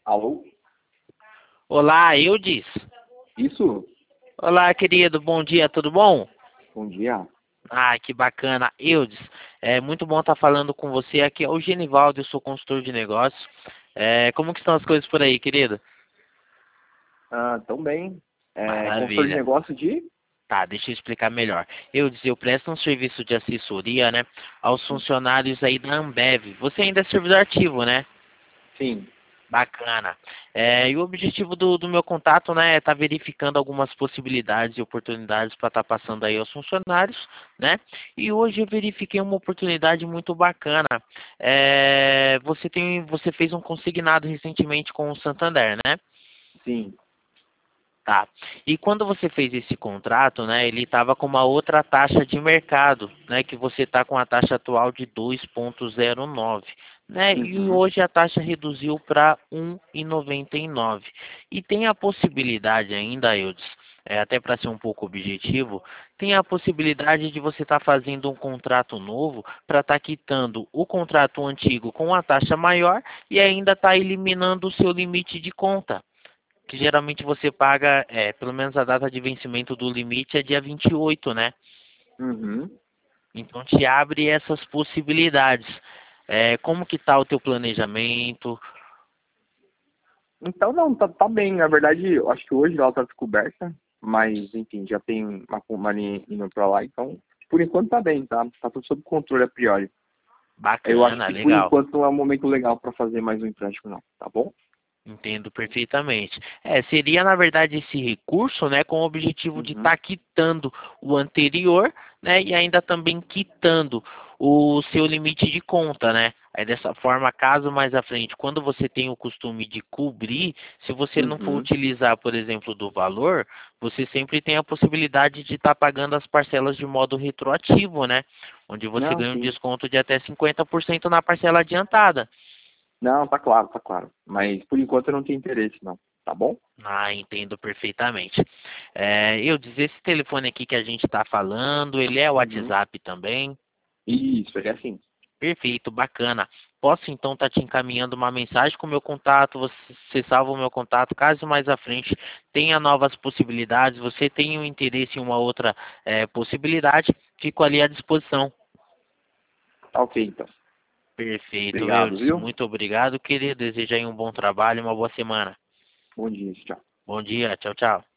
Alô? Olá, Eudes. Isso? Olá, querido. Bom dia, tudo bom? Bom dia. Ah, que bacana. Eudes, é muito bom estar falando com você. Aqui é o Genivaldo, eu sou consultor de negócios. Como que estão as coisas por aí, querido? Tão bem. Consultor de Maravilha. negócio de? Tá, deixa eu explicar melhor. Eudes, eu presto um serviço de assessoria, né, aos funcionários aí da Ambev. Você ainda é servidor ativo, né? Sim. Bacana. E o objetivo do meu contato, né, é estar verificando algumas possibilidades e oportunidades para estar passando aí aos funcionários, né? E hoje eu verifiquei uma oportunidade muito bacana. Você fez um consignado recentemente com o Santander, né? Sim. Tá. E quando você fez esse contrato, né, ele estava com uma outra taxa de mercado, né, que você está com a taxa atual de 2,09, né, e Uhum. hoje a taxa reduziu para 1,99. E tem a possibilidade ainda, Eudes, até para ser um pouco objetivo, tem a possibilidade de você estar fazendo um contrato novo para estar quitando o contrato antigo com a taxa maior e ainda estar eliminando o seu limite de conta que geralmente você paga, pelo menos a data de vencimento do limite é dia 28, né? Uhum. Então te abre essas possibilidades. Como que tá o teu planejamento? Então, não, tá bem. Na verdade, eu acho que hoje ela tá descoberta, mas, enfim, já tem uma linha indo pra lá, então, por enquanto tá bem, tá? Tá tudo sob controle a priori. Eu acho Bacana, que, por legal. enquanto, não é um momento legal para fazer mais um empréstimo, não, tá bom? Entendo perfeitamente. Seria na verdade esse recurso, né, com o objetivo de Uhum. estar quitando o anterior, né, e ainda também quitando o seu limite de conta, né? Aí dessa forma, caso mais à frente, quando você tem o costume de cobrir, se você não for Uhum. utilizar, por exemplo, do valor, você sempre tem a possibilidade de estar pagando as parcelas de modo retroativo, né? Onde você Não, ganha um sim. desconto de até 50% na parcela adiantada. Não, tá claro, tá claro. Mas, por enquanto, eu não tenho interesse, não. Tá bom? Ah, entendo perfeitamente. Eu dizer esse telefone aqui que a gente está falando, ele é o Uhum. WhatsApp também. Isso, ele é assim. Perfeito, bacana. Posso então estar te encaminhando uma mensagem com o meu contato, você salva o meu contato, caso mais à frente tenha novas possibilidades, você tenha um interesse em uma outra possibilidade, fico ali à disposição. Tá ok, então. Perfeito, Obrigado, Eudes. viu? Muito obrigado, querido. Desejo aí um bom trabalho e uma boa semana. Bom dia, tchau. Bom dia, tchau, tchau.